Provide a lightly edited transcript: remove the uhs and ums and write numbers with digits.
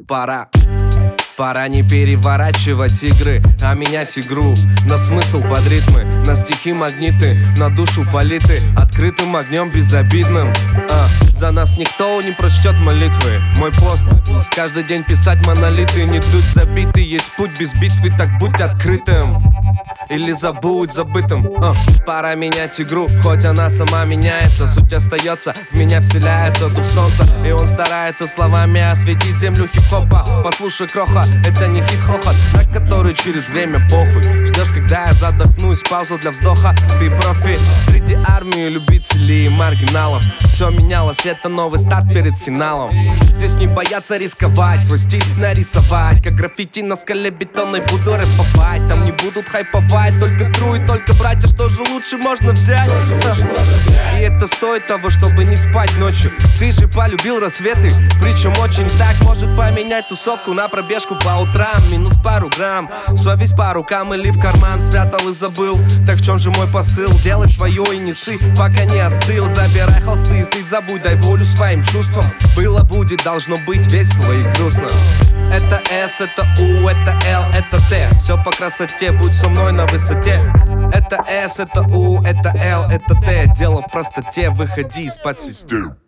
Пора не переворачивать игры, а менять игру на смысл под ритмы, на стихи магниты, на душу политы, открытым огнем безобидным. За нас никто не прочтет молитвы. Мой пост — каждый день писать монолиты. Не дуть забитый, есть путь без битвы, так будь открытым или забудь забытым. Пора менять игру, хоть она сама меняется. Суть остается, в меня вселяется дух солнца, и он старается словами осветить землю хип-хопа. Послушай, кроха, это не хит-хохот, на который через время похуй. Ждешь, когда я задохнусь, пауза для вздоха. Ты профи среди армии любителей и маргиналов. Все менялось, это новый старт перед финалом. Здесь не боятся рисковать, свой стиль нарисовать, как граффити на скале бетонной буду рэповать. Там не будут хайповать, только тру и только братья. Что же лучше можно взять? И это стоит того, чтобы не спать ночью. Ты же полюбил рассветы, причем очень так. Может поменять тусовку на пробежку по утрам. Минус пару грамм, совесть по рукам или в карман спрятал и забыл. Так в чем же мой посыл? Делай свое и не ссы, пока не остыл. Забирай холсты и стыд, забудь, дай волю своим чувствам. Было, будет, должно быть весело и грустно. Это S, это U, это L, это T. Все по красоте, будь со мной на высоте. Это S, это U, это L, это T. Дело в простоте, выходи из-под систем.